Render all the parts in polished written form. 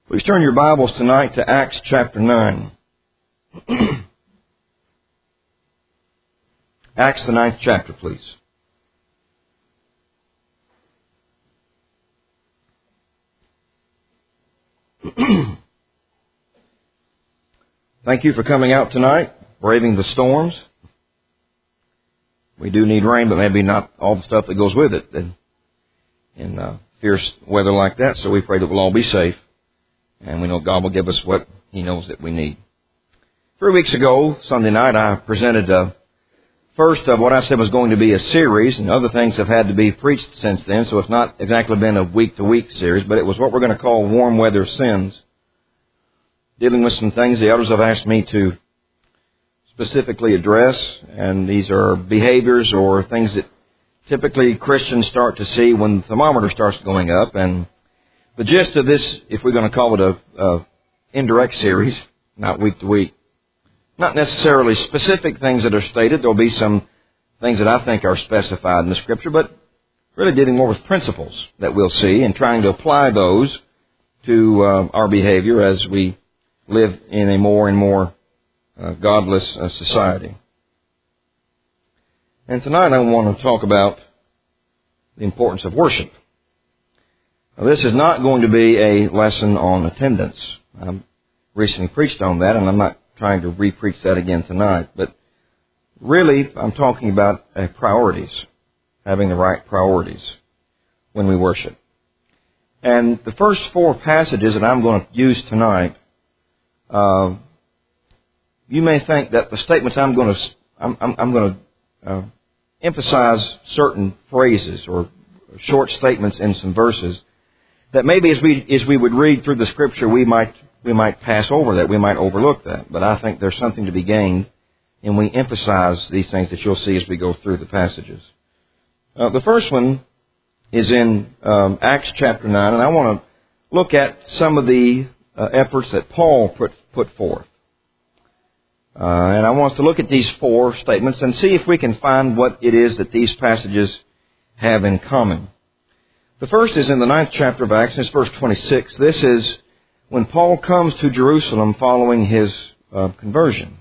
Please turn your Bibles tonight to Acts chapter 9. Acts the 9th chapter, please. Thank you for coming out tonight, braving the storms. We do need rain, but maybe not all the stuff that goes with it in fierce weather like that, so we pray that we'll all be safe. And we know God will give us what He knows that we need. 3 weeks ago, Sunday night, I presented first of what I said was going to be a series, and other things have had to be preached since then, so it's not exactly been a week-to-week series, but it was what we're going to call warm weather sins, dealing with some things the elders have asked me to specifically address, and these are behaviors or things that typically Christians start to see when the thermometer starts going up. And the gist of this, if we're going to call it a indirect series, not week to week, not necessarily specific things that are stated. There'll be some things that I think are specified in the Scripture, but really dealing more with principles that we'll see and trying to apply those to our behavior as we live in a more and more godless society. And tonight I want to talk about the importance of worship. Now, this is not going to be a lesson on attendance. I recently preached on that, and I'm not trying to re-preach that again tonight. But really, I'm talking about priorities, having the right priorities when we worship. And the first four passages that I'm going to use tonight, you may think that the statements I'm going to emphasize certain phrases or short statements in some verses that maybe as we would read through the Scripture we might pass over that, we might overlook that. But I think there's something to be gained, and we emphasize these things that you'll see as we go through the passages. The first one is in Acts chapter 9, and I want to look at some of the efforts that Paul put forth. And I want us to look at these four statements and see if we can find what it is that these passages have in common. The first is in the 9th chapter of Acts, and it's verse 26. This is when Paul comes to Jerusalem following his conversion.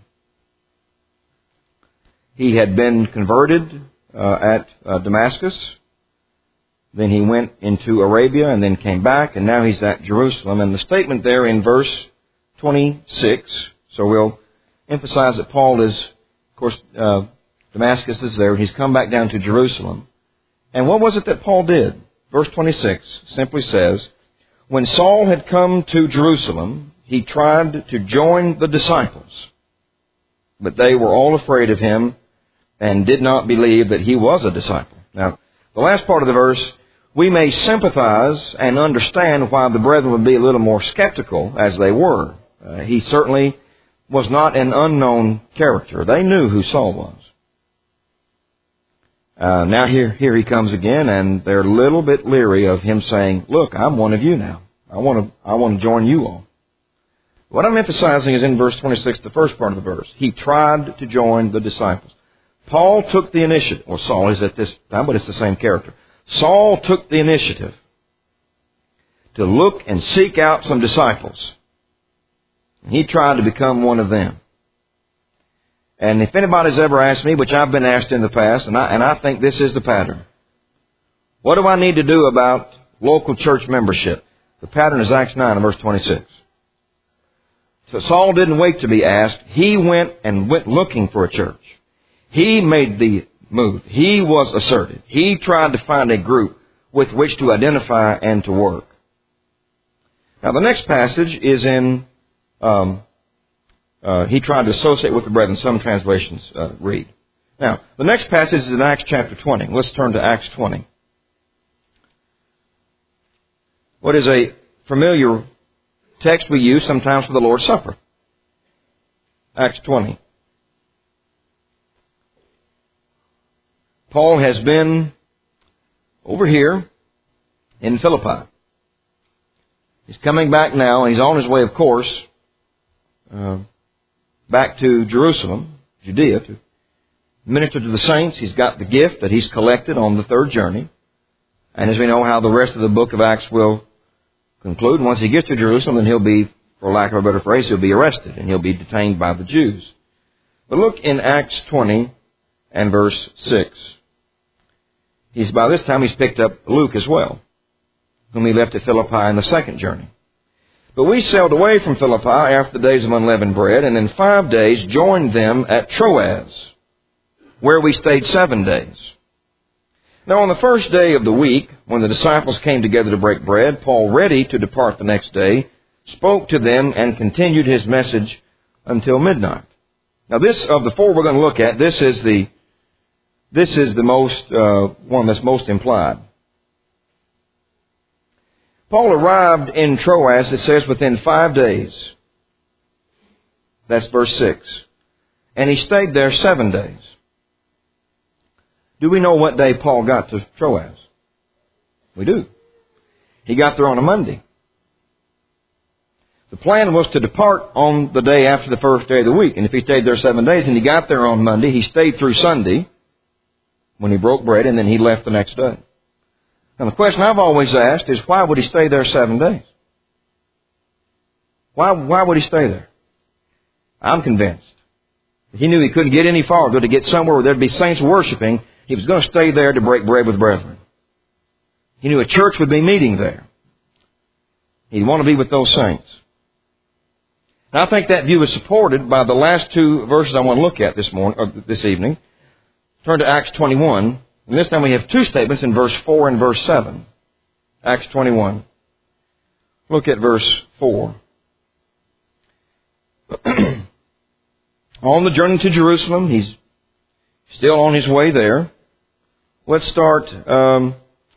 He had been converted at Damascus. Then he went into Arabia and then came back, and now he's at Jerusalem. And the statement there in verse 26, so we'll emphasize that Paul is, of course, Damascus is there, and he's come back down to Jerusalem. And what was it that Paul did? Verse 26 simply says, when Saul had come to Jerusalem, he tried to join the disciples, but they were all afraid of him and did not believe that he was a disciple. Now, the last part of the verse, we may sympathize and understand why the brethren would be a little more skeptical as they were. He certainly was not an unknown character. They knew who Saul was. Now here he comes again, and they're a little bit leery of him saying, look, I'm one of you now. I want to join you all. What I'm emphasizing is in verse 26, the first part of the verse. He tried to join the disciples. Paul took the initiative. Well, Saul is at this time, but it's the same character. Saul took the initiative to look and seek out some disciples. He tried to become one of them. And if anybody's ever asked me, which I've been asked in the past, and I think this is the pattern, what do I need to do about local church membership? The pattern is Acts 9 and verse 26. So Saul didn't wait to be asked. He went looking for a church. He made the move. He was assertive. He tried to find a group with which to identify and to work. Now the next passage is in he tried to associate with the brethren. Some translations read. Now, the next passage is in Acts chapter 20. Let's turn to Acts 20. What is a familiar text we use sometimes for the Lord's Supper. Acts 20. Paul has been over here in Philippi. He's coming back now. He's on his way, of course, back to Jerusalem, Judea, to minister to the saints. He's got the gift that he's collected on the third journey. And as we know how the rest of the book of Acts will conclude once he gets to Jerusalem, then he'll be, for lack of a better phrase, he'll be arrested and he'll be detained by the Jews. But look in Acts 20 and verse 6. By this time he's picked up Luke as well, whom he left at Philippi in the second journey. But we sailed away from Philippi after the days of unleavened bread, and in 5 days joined them at Troas, where we stayed 7 days. Now on the first day of the week, when the disciples came together to break bread, Paul, ready to depart the next day, spoke to them and continued his message until midnight. Now this, of the four we're going to look at, this is the most one that's most implied. Paul arrived in Troas, it says, within 5 days. That's verse 6. And he stayed there 7 days. Do we know what day Paul got to Troas? We do. He got there on a Monday. The plan was to depart on the day after the first day of the week. And if he stayed there 7 days and he got there on Monday, he stayed through Sunday when he broke bread, and then he left the next day. Now the question I've always asked is, why would he stay there 7 days? Why would he stay there? I'm convinced. He knew he couldn't get any farther to get somewhere where there'd be saints worshiping. He was going to stay there to break bread with brethren. He knew a church would be meeting there. He'd want to be with those saints. And I think that view is supported by the last two verses I want to look at this evening. Turn to Acts 21. And this time we have two statements in verse 4 and verse 7. Acts 21. Look at verse 4. On the journey to Jerusalem, he's still on his way there. Let's start in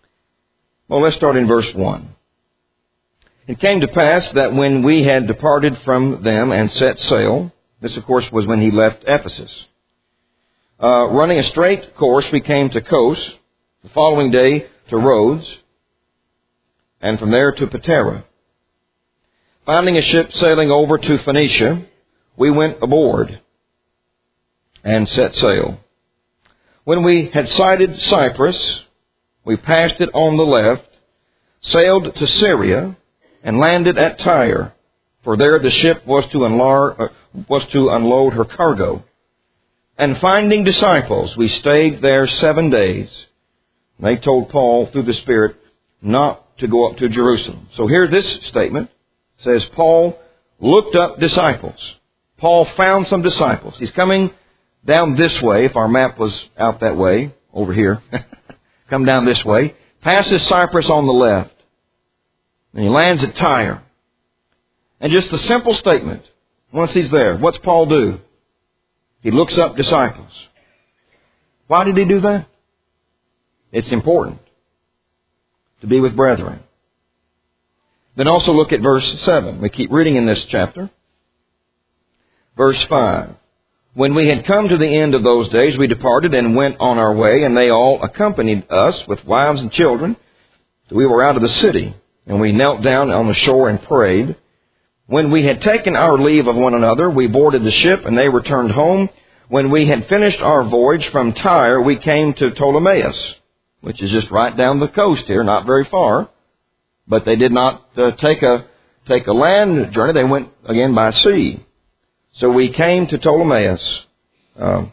verse 1. It came to pass that when we had departed from them and set sail, this of course was when he left Ephesus, running a straight course, we came to Kos, the following day to Rhodes, and from there to Patara. Finding a ship sailing over to Phoenicia, we went aboard and set sail. When we had sighted Cyprus, we passed it on the left, sailed to Syria, and landed at Tyre, for there the ship was to unload her cargo. And finding disciples, we stayed there 7 days. And they told Paul through the Spirit not to go up to Jerusalem. So here this statement says Paul looked up disciples. Paul found some disciples. He's coming down this way, if our map was out that way, over here. Come down this way. Passes Cyprus on the left. And he lands at Tyre. And just a simple statement. Once he's there, what's Paul do? He looks up disciples. Why did he do that? It's important to be with brethren. Then also look at verse 7. We keep reading in this chapter. Verse 5. When we had come to the end of those days, we departed and went on our way, and they all accompanied us with wives and children. So we were out of the city, and we knelt down on the shore and prayed. When we had taken our leave of one another, we boarded the ship, and they returned home. When we had finished our voyage from Tyre, we came to Ptolemais, which is just right down the coast here, not very far. But they did not take a land journey. They went again by sea. So we came to Ptolemais. I've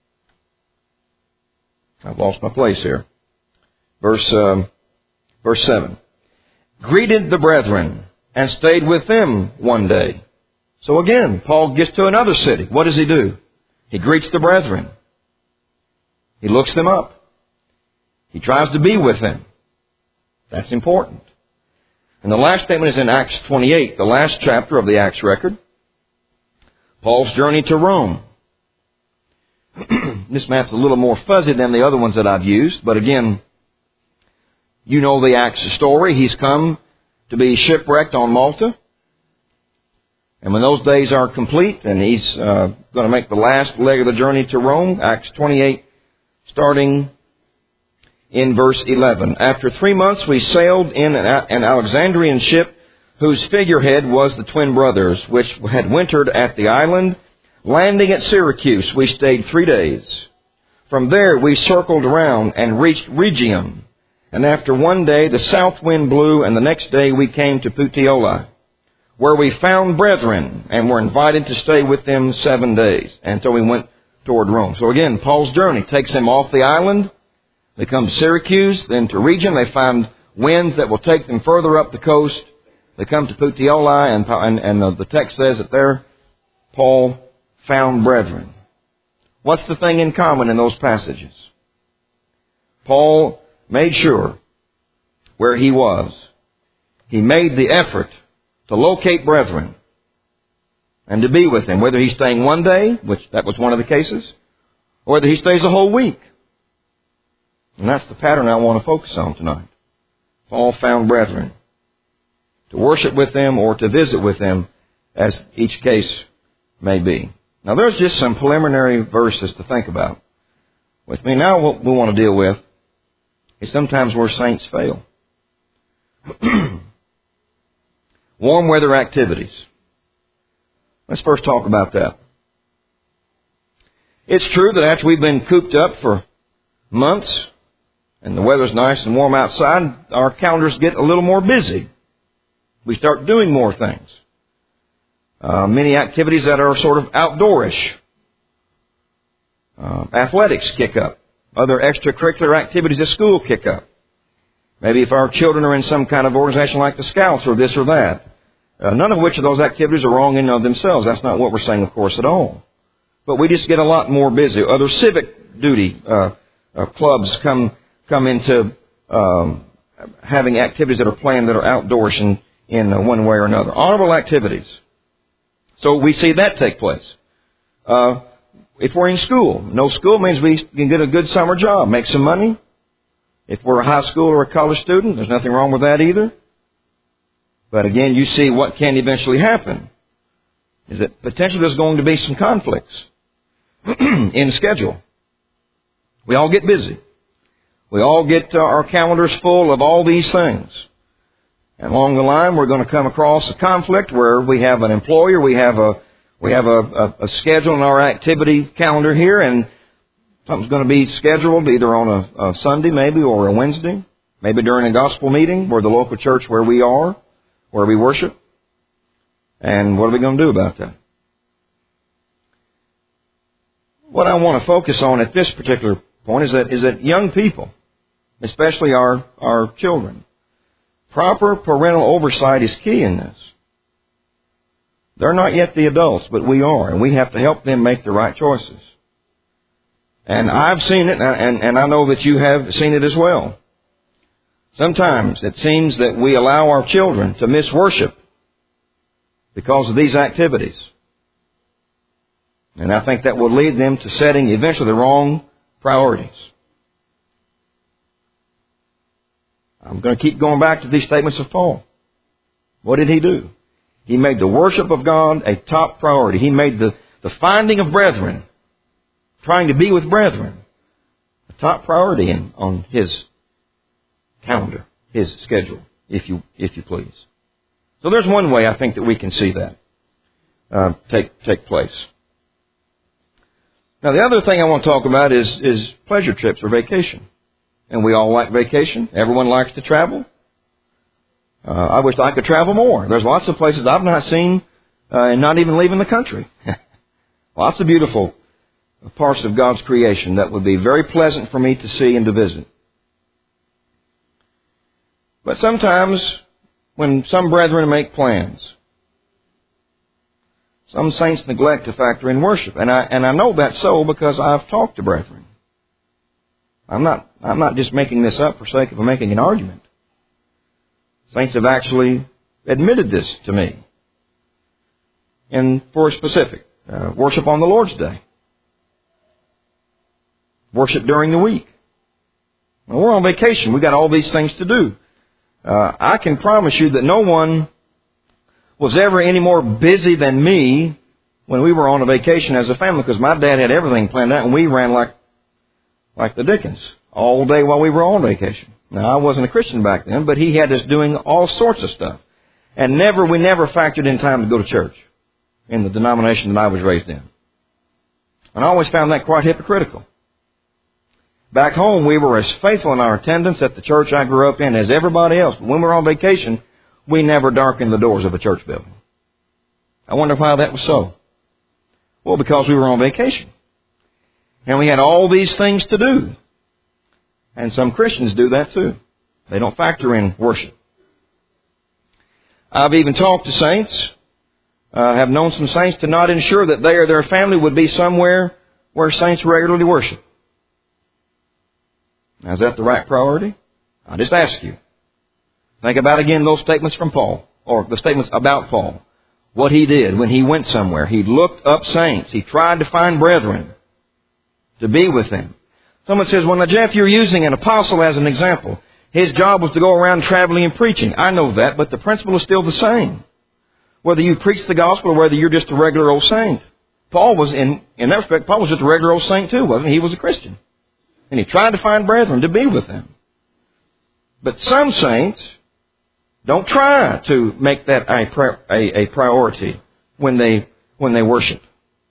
lost my place here. Verse 7. Greeted the brethren and stayed with them 1 day. So again, Paul gets to another city. What does he do? He greets the brethren. He looks them up. He tries to be with them. That's important. And the last statement is in Acts 28, the last chapter of the Acts record. Paul's journey to Rome. This map's a little more fuzzy than the other ones that I've used, but again, you know the Acts story. He's come to be shipwrecked on Malta. And when those days are complete, and he's going to make the last leg of the journey to Rome, Acts 28, starting in verse 11. After 3 months, we sailed in an Alexandrian ship whose figurehead was the twin brothers, which had wintered at the island. Landing at Syracuse, we stayed 3 days. From there, we circled around and reached Rhegium, And after one day the south wind blew, and the next day we came to Puteoli, where we found brethren and were invited to stay with them 7 days. And so we went toward Rome. So again, Paul's journey takes them off the island. They come to Syracuse, then to Region. They find winds that will take them further up the coast. They come to Puteoli, and the text says that there Paul found brethren. What's the thing in common in those passages? Paul made sure where he was, he made the effort to locate brethren and to be with them, whether he's staying one day, which that was one of the cases, or whether he stays a whole week. And that's the pattern I want to focus on tonight. Paul found brethren to worship with them or to visit with them, as each case may be. Now there's just some preliminary verses to think about with me. Now what we want to deal with is sometimes where saints fail. Warm weather activities. Let's first talk about that. It's true that after we've been cooped up for months and the weather's nice and warm outside, our calendars get a little more busy. We start doing more things. Many activities that are sort of outdoorish. Athletics kick up. Other extracurricular activities at school kick up. Maybe if our children are in some kind of organization like the Scouts or this or that. None of which of those activities are wrong in and of themselves. That's not what we're saying, of course, at all. But we just get a lot more busy. Other civic duty clubs come into having activities that are planned that are outdoors in one way or another. Honorable activities. So we see that take place. If we're in school, no school means we can get a good summer job, make some money. If we're a high school or a college student, there's nothing wrong with that either. But again, you see what can eventually happen is that potentially there's going to be some conflicts in the schedule. We all get busy. We all get our calendars full of all these things. And along the line, we're going to come across a conflict where we have an employer, we have a schedule in our activity calendar here, and something's going to be scheduled either on a Sunday maybe or a Wednesday, maybe during a gospel meeting or the local church where we are, where we worship. And what are we going to do about that? What I want to focus on at this particular point is that young people, especially our children, proper parental oversight is key in this. They're not yet the adults, but we are, and we have to help them make the right choices. And I've seen it, and I know that you have seen it as well. Sometimes it seems that we allow our children to miss worship because of these activities. And I think that will lead them to setting eventually the wrong priorities. I'm going to keep going back to these statements of Paul. What did he do? He made the worship of God a top priority. He made the finding of brethren, trying to be with brethren, a top priority on his calendar, his schedule, if you please. So there's one way I think that we can see that take place. Now the other thing I want to talk about is pleasure trips or vacation. And we all like vacation. Everyone likes to travel. I wish I could travel more. There's lots of places I've not seen and not even leaving the country. Lots of beautiful parts of God's creation that would be very pleasant for me to see and to visit. But sometimes when some brethren make plans, some saints neglect to factor in worship. And I know that's so because I've talked to brethren. I'm not just making this up for sake of making an argument. Saints have actually admitted this to me. And for a specific, worship on the Lord's Day. Worship during the week. Now, we're on vacation. We've got all these things to do. I can promise you that no one was ever any more busy than me when we were on a vacation as a family, because my dad had everything planned out and we ran like the Dickens all day while we were on vacation. Now, I wasn't a Christian back then, but he had us doing all sorts of stuff. And we never factored in time to go to church in the denomination that I was raised in. And I always found that quite hypocritical. Back home, we were as faithful in our attendance at the church I grew up in as everybody else. But when we were on vacation, we never darkened the doors of a church building. I wonder why that was so. Well, because we were on vacation. And we had all these things to do. And some Christians do that too. They don't factor in worship. I've even talked to saints, have known some saints to not ensure that they or their family would be somewhere where saints regularly worship. Now, is that the right priority? I'll just ask you. Think about again those statements from Paul, or the statements about Paul. What he did when he went somewhere. He looked up saints. He tried to find brethren to be with them. Someone says, well, now, Jeff, you're using an apostle as an example. His job was to go around traveling and preaching. I know that, but the principle is still the same. Whether you preach the gospel or whether you're just a regular old saint. Paul was, in that respect, Paul was just a regular old saint too, wasn't he? He was a Christian. And he tried to find brethren to be with them. But some saints don't try to make that a priority when they worship.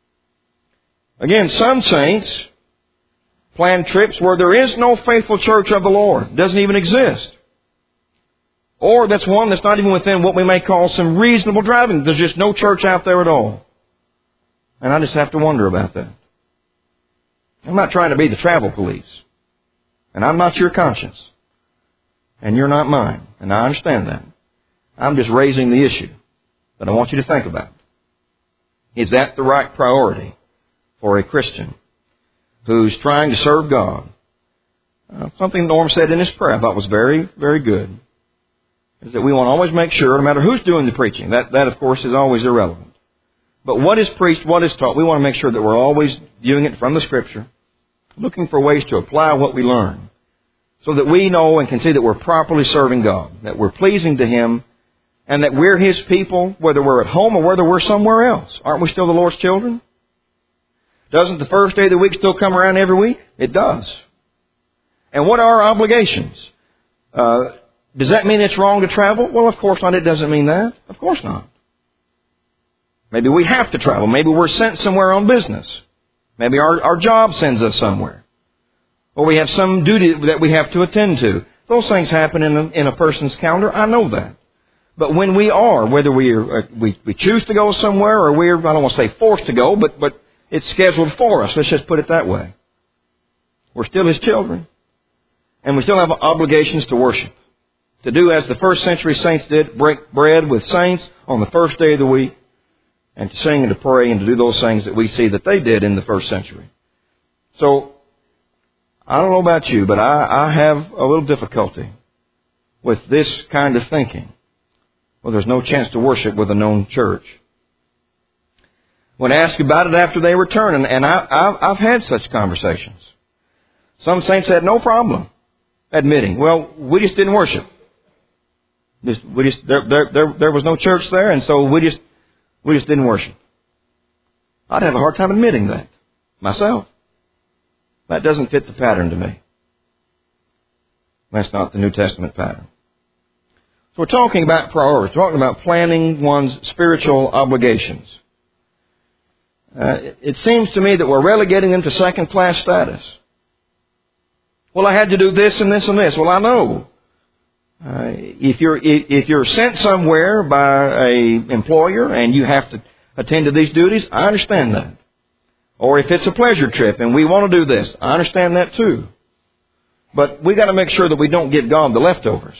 Again, some saints plan trips where there is no faithful church of the Lord. It doesn't even exist. Or that's one that's not even within what we may call some reasonable driving. There's just no church out there at all. And I just have to wonder about that. I'm not trying to be the travel police. And I'm not your conscience. And you're not mine. And I understand that. I'm just raising the issue that I want you to think about. Is that the right priority for a Christian who's trying to serve God? Something Norm said in his prayer I thought was very, very good. Is that we want to always make sure, no matter who's doing the preaching, that of course is always irrelevant. But what is preached, what is taught, we want to make sure that we're always viewing it from the Scripture, looking for ways to apply what we learn, so that we know and can see that we're properly serving God, that we're pleasing to Him, and that we're His people, whether we're at home or whether we're somewhere else. Aren't we still the Lord's children? Doesn't the first day of the week still come around every week? It does. And what are our obligations? Does that mean it's wrong to travel? Well, of course not. It doesn't mean that. Of course not. Maybe we have to travel. Maybe we're sent somewhere on business. Maybe our job sends us somewhere. Or we have some duty that we have to attend to. Those things happen in a person's calendar. I know that. But when we are, whether we choose to go somewhere or we're, I don't want to say forced to go, but it's scheduled for us. Let's just put it that way. We're still His children. And we still have obligations to worship. To do as the first century saints did, break bread with saints on the first day of the week, and to sing and to pray and to do those things that we see that they did in the first century. So, I don't know about you, but I have a little difficulty with this kind of thinking. Well, there's no chance to worship with a known church. When asked about it after they return, and I've had such conversations. Some saints had no problem admitting, well, we just didn't worship. There was no church there, and so we just didn't worship. I'd have a hard time admitting that myself. That doesn't fit the pattern to me. That's not the New Testament pattern. So we're talking about priorities. We're talking about planning one's spiritual obligations. It seems to me that we're relegating them to second-class status. Well, I had to do this and this and this. Well, I know. If you're sent somewhere by an employer and you have to attend to these duties, I understand that. Or if it's a pleasure trip and we want to do this, I understand that too. But we got to make sure that we don't give God the leftovers.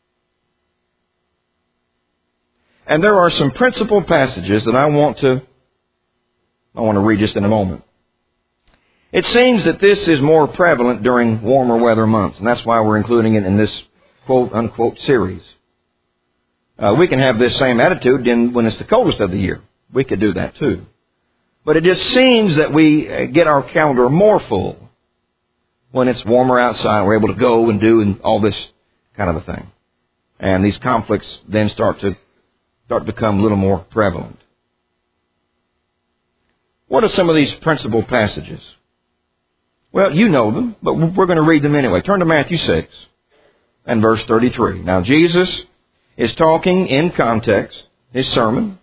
And there are some principal passages that I want to read just in a moment. It seems that this is more prevalent during warmer weather months, and that's why we're including it in this quote-unquote series. We can have this same attitude when it's the coldest of the year. We could do that too. But it just seems that we get our calendar more full when it's warmer outside. We're able to go and do and all this kind of a thing. And these conflicts then start to become a little more prevalent. What are some of these principal passages? Well, you know them, but we're going to read them anyway. Turn to Matthew 6 and verse 33. Now, Jesus is talking in context, his sermon,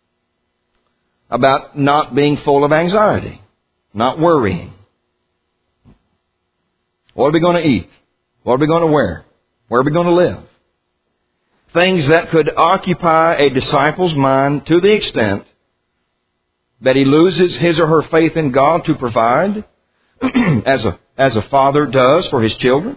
about not being full of anxiety, not worrying. What are we going to eat? What are we going to wear? Where are we going to live? Things that could occupy a disciple's mind to the extent that he loses his or her faith in God to provide, as a father does for his children.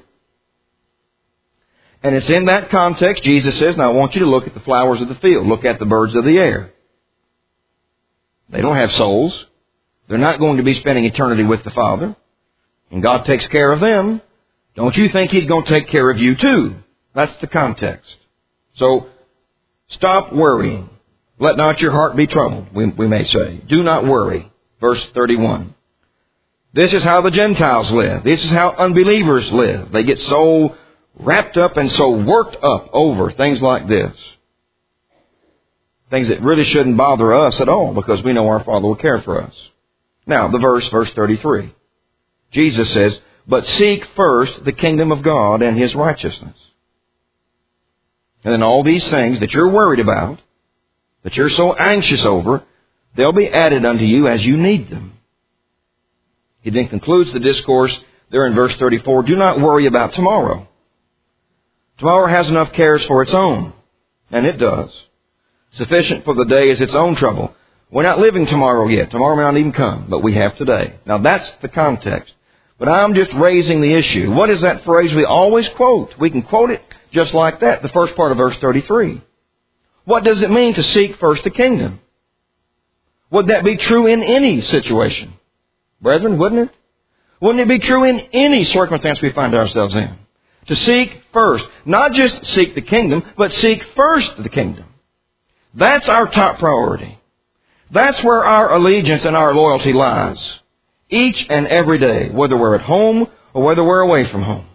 And it's in that context Jesus says, now I want you to look at the flowers of the field. Look at the birds of the air. They don't have souls. They're not going to be spending eternity with the Father. And God takes care of them. Don't you think He's going to take care of you too? That's the context. So, stop worrying. Let not your heart be troubled, we may say. Do not worry. Verse 31. This is how the Gentiles live. This is how unbelievers live. They get so wrapped up and so worked up over things like this. Things that really shouldn't bother us at all because we know our Father will care for us. Now, verse 33. Jesus says, but seek first the kingdom of God and His righteousness. And then all these things that you're worried about, that you're so anxious over, they'll be added unto you as you need them. He then concludes the discourse there in verse 34, do not worry about tomorrow. Tomorrow has enough cares for its own, and it does. Sufficient for the day is its own trouble. We're not living tomorrow yet. Tomorrow may not even come, but we have today. Now that's the context. But I'm just raising the issue. What is that phrase we always quote? We can quote it just like that, the first part of verse 33. What does it mean to seek first the kingdom? Would that be true in any situation? Brethren, wouldn't it? Wouldn't it be true in any circumstance we find ourselves in? To seek first. Not just seek the kingdom, but seek first the kingdom. That's our top priority. That's where our allegiance and our loyalty lies. Each and every day, whether we're at home or whether we're away from home.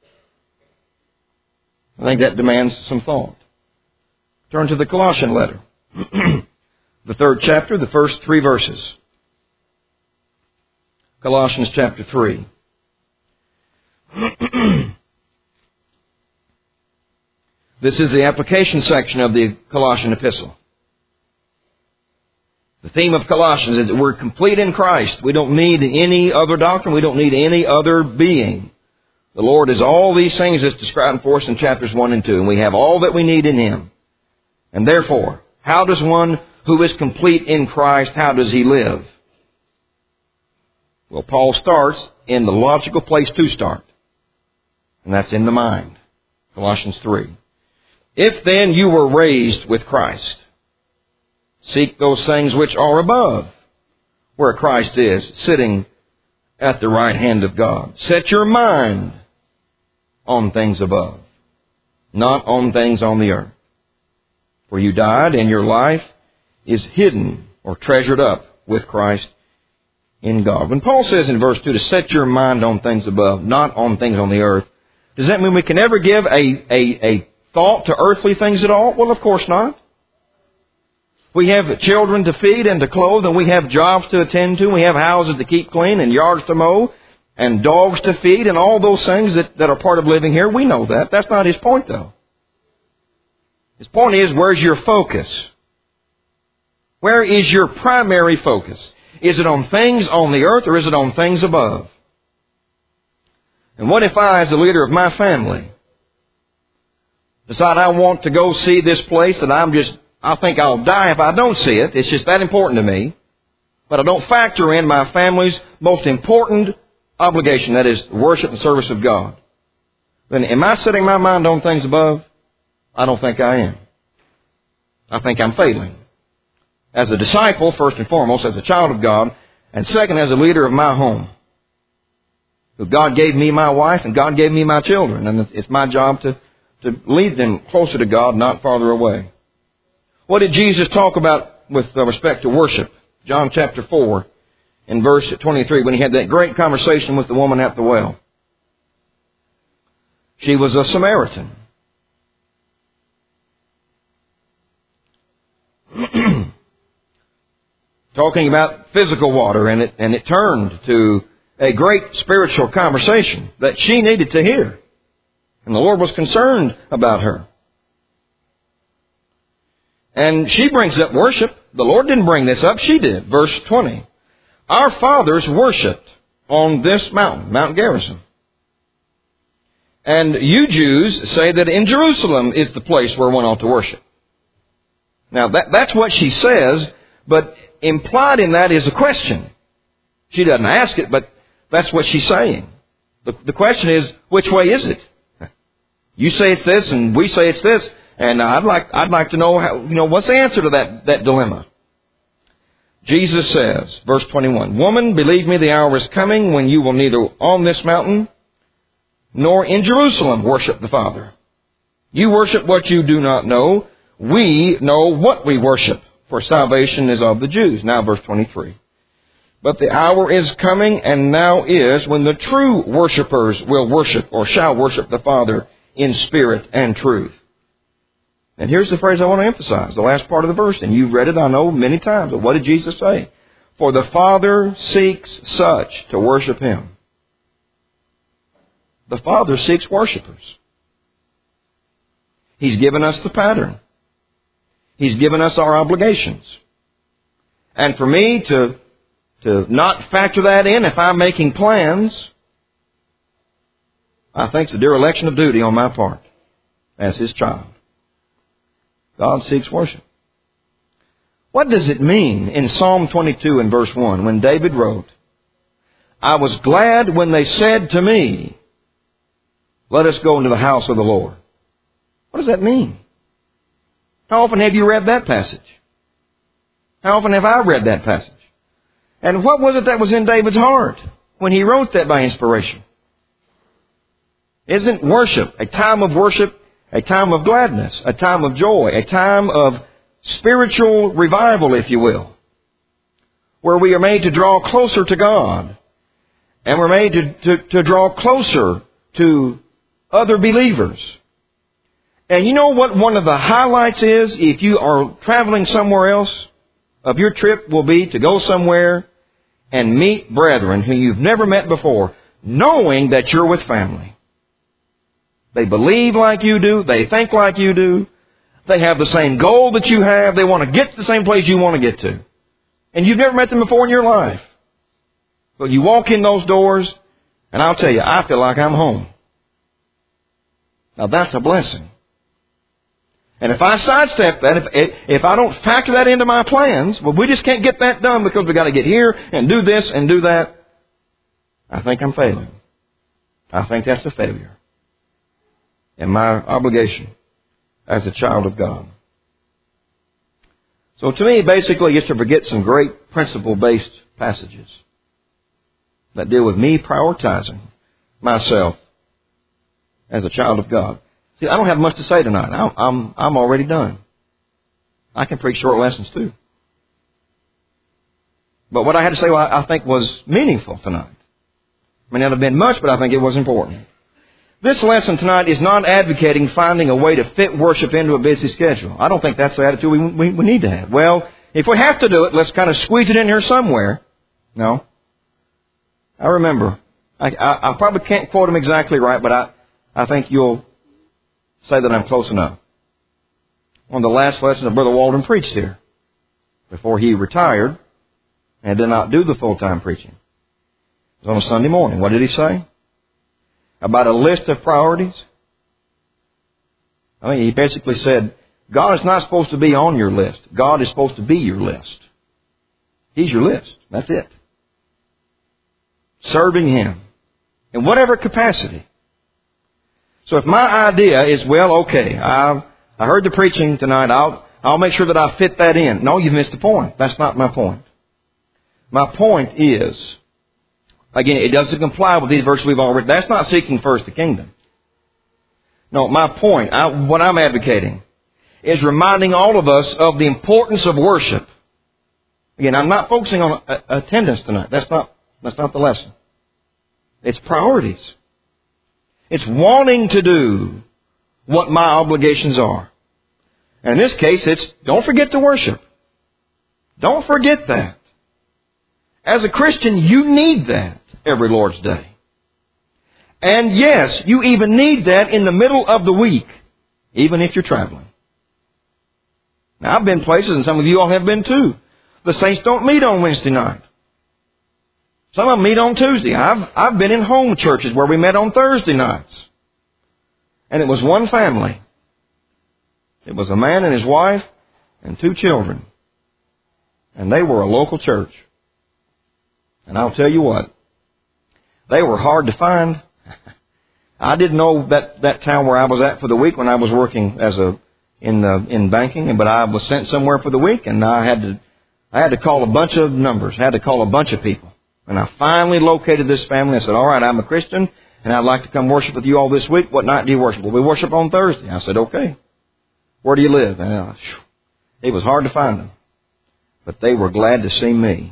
I think that demands some thought. Turn to the Colossian letter. The 3rd chapter, the first 3 verses. Colossians chapter 3. This is the application section of the Colossian epistle. The theme of Colossians is that we're complete in Christ. We don't need any other doctrine. We don't need any other being. The Lord is all these things that's described for us in chapters 1 and 2. And we have all that we need in Him. And therefore, how does one who is complete in Christ, how does he live? Well, Paul starts in the logical place to start. And that's in the mind. Colossians 3. If then you were raised with Christ, seek those things which are above, where Christ is, sitting at the right hand of God. Set your mind on things above, not on things on the earth. For you died, and your life is hidden or treasured up with Christ in God. When Paul says in verse 2 to set your mind on things above, not on things on the earth, does that mean we can ever give a thought to earthly things at all? Well, of course not. We have children to feed and to clothe, and we have jobs to attend to, and we have houses to keep clean, and yards to mow, and dogs to feed, and all those things that are part of living here. We know that. That's not his point, though. His point is, where's your focus? Where is your primary focus? Is it on things on the earth, or is it on things above? And what if I, as the leader of my family, decide I want to go see this place and I think I'll die if I don't see it. It's just that important to me. But I don't factor in my family's most important obligation, that is worship and service of God. Then am I setting my mind on things above? I don't think I am. I think I'm failing. As a disciple, first and foremost, as a child of God, and second, as a leader of my home. God gave me my wife and God gave me my children, and it's my job to lead them closer to God, not farther away. What did Jesus talk about with respect to worship? John chapter 4, in verse 23, when He had that great conversation with the woman at the well. She was a Samaritan. Talking about physical water, and it turned to a great spiritual conversation that she needed to hear. And the Lord was concerned about her. And she brings up worship. The Lord didn't bring this up, she did. Verse 20. Our fathers worshipped on this mountain, Mount Gerizim. And you Jews say that in Jerusalem is the place where one ought to worship. Now, that's what she says, but implied in that is a question. She doesn't ask it, but that's what she's saying. The question is, which way is it? You say it's this, and we say it's this, and I'd like to know how, what's the answer to that dilemma? Jesus says, verse 21, "Woman, believe me, the hour is coming when you will neither on this mountain nor in Jerusalem worship the Father. You worship what you do not know. We know what we worship, for salvation is of the Jews." Now verse 23. "But the hour is coming, and now is, when the true worshipers will worship, or shall worship the Father in spirit and truth." And here's the phrase I want to emphasize, the last part of the verse. And you've read it, I know, many times. But what did Jesus say? "For the Father seeks such to worship Him." The Father seeks worshipers. He's given us the pattern. He's given us our obligations. And for me to not factor that in if I'm making plans, I think it's a dereliction of duty on my part as His child. God seeks worship. What does it mean in Psalm 22 and verse 1 when David wrote, "I was glad when they said to me, 'Let us go into the house of the Lord'"? What does that mean? How often have you read that passage? How often have I read that passage? And what was it that was in David's heart when he wrote that by inspiration? Isn't worship, a time of worship, a time of gladness, a time of joy, a time of spiritual revival, if you will, where we are made to draw closer to God, and we're made to draw closer to other believers? And you know what one of the highlights is if you are traveling somewhere else of your trip will be to go somewhere and meet brethren who you've never met before, knowing that you're with family. They believe like you do. They think like you do. They have the same goal that you have. They want to get to the same place you want to get to. And you've never met them before in your life. But you walk in those doors, and I'll tell you, I feel like I'm home. Now that's a blessing. And if I sidestep that, if I don't factor that into my plans, well, we just can't get that done because we've got to get here and do this and do that, I think I'm failing. I think that's a failure in my obligation as a child of God. So to me, basically, it's to forget some great principle-based passages that deal with me prioritizing myself as a child of God. See, I don't have much to say tonight. I'm already done. I can preach short lessons too. But what I had to say, I think was meaningful tonight. May not have been much, but I think it was important. This lesson tonight is not advocating finding a way to fit worship into a busy schedule. I don't think that's the attitude we need to have. Well, if we have to do it, let's kind of squeeze it in here somewhere. No. I remember. I probably can't quote him exactly right, but I think you'll say that I'm close enough. One of the last lessons that Brother Walden preached here before he retired and did not do the full-time preaching. It was on a Sunday morning. What did he say? About a list of priorities. I mean, he basically said, God is not supposed to be on your list. God is supposed to be your list. He's your list. That's it. Serving Him in whatever capacity. So if my idea is, well, okay, I heard the preaching tonight, I'll make sure that I fit that in. No, you've missed the point. That's not my point. My point is, again, it doesn't comply with these verses we've already. That's not seeking first the kingdom. No, my point, what I'm advocating, is reminding all of us of the importance of worship. Again, I'm not focusing on attendance tonight. That's not the lesson. It's priorities. It's wanting to do what my obligations are. And in this case, it's don't forget to worship. Don't forget that. As a Christian, you need that every Lord's Day. And yes, you even need that in the middle of the week, even if you're traveling. Now, I've been places, and some of you all have been too. The saints don't meet on Wednesday night. Some of them meet on Tuesday. I've been in home churches where we met on Thursday nights. And it was one family. It was a man and his wife and 2 children. And they were a local church. And I'll tell you what, they were hard to find. I didn't know that town where I was at for the week when I was working in banking, but I was sent somewhere for the week, and I had to call a bunch of numbers, had to call a bunch of people. And I finally located this family. I said, all right, I'm a Christian, and I'd like to come worship with you all this week. What night do you worship? Well, we worship on Thursday. I said, okay. Where do you live? And it was hard to find them. But they were glad to see me.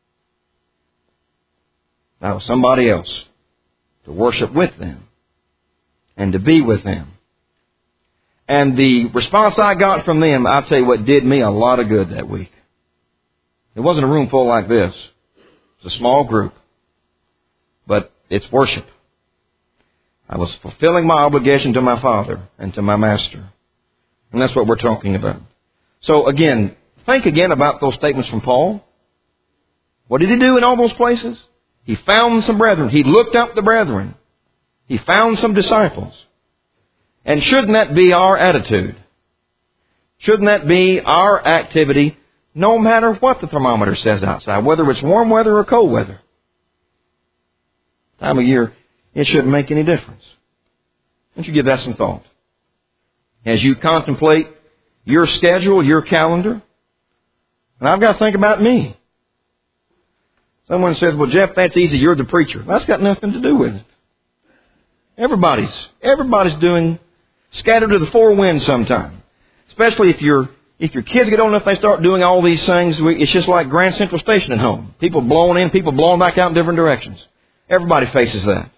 That was somebody else to worship with them and to be with them. And the response I got from them, I'll tell you what, did me a lot of good that week. It wasn't a room full like this. It's a small group. But it's worship. I was fulfilling my obligation to my Father and to my Master. And that's what we're talking about. So again, think again about those statements from Paul. What did he do in all those places? He found some brethren. He looked up the brethren. He found some disciples. And shouldn't that be our attitude? Shouldn't that be our activity no matter what the thermometer says outside, whether it's warm weather or cold weather? Time of year, it shouldn't make any difference. Don't you give that some thought? As you contemplate your schedule, your calendar, and I've got to think about me. Someone says, well, Jeff, that's easy. You're the preacher. That's got nothing to do with it. Everybody's doing scattered to the 4 winds sometime. Especially if your kids get old enough, they start doing all these things. It's just like Grand Central Station at home. People blowing in, people blowing back out in different directions. Everybody faces that.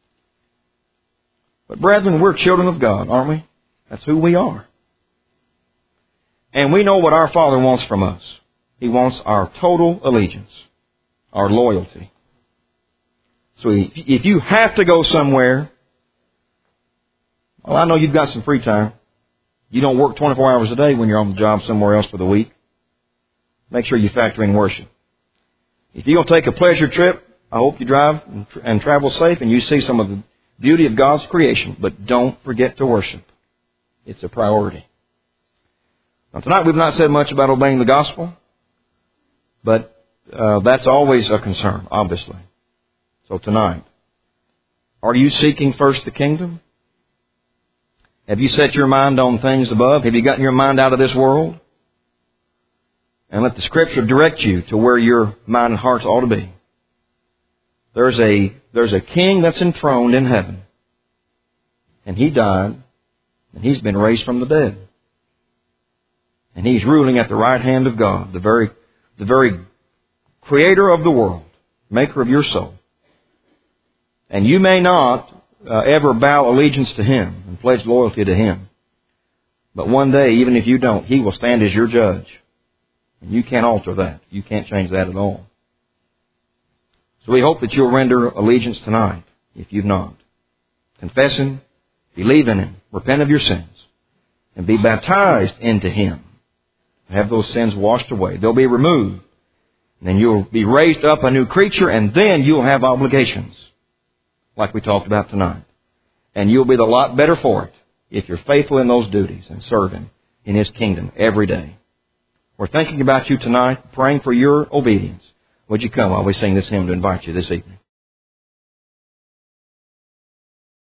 But brethren, we're children of God, aren't we? That's who we are. And we know what our Father wants from us. He wants our total allegiance, our loyalty. So if you have to go somewhere, well, I know you've got some free time. You don't work 24 hours a day when you're on the job somewhere else for the week. Make sure you factor in worship. If you're going to take a pleasure trip, I hope you drive and travel safe and you see some of the beauty of God's creation. But don't forget to worship. It's a priority. Now tonight we've not said much about obeying the gospel, but that's always a concern, obviously. So tonight, are you seeking first the kingdom? Have you set your mind on things above? Have you gotten your mind out of this world? And let the Scripture direct you to where your mind and hearts ought to be. There's a king that's enthroned in heaven. And he died. And he's been raised from the dead. And he's ruling at the right hand of God, the very creator of the world, maker of your soul. And you may not ever bow allegiance to him and pledge loyalty to him. But one day, even if you don't, he will stand as your judge. And you can't alter that. You can't change that at all. So we hope that you'll render allegiance tonight, if you've not. Confess him, believe in him, repent of your sins, and be baptized into him. Have those sins washed away. They'll be removed. And then you'll be raised up a new creature, and then you'll have obligations, like we talked about tonight. And you'll be the lot better for it if you're faithful in those duties and serve him in his kingdom every day. We're thinking about you tonight, praying for your obedience. Would you come while we sing this hymn to invite you this evening?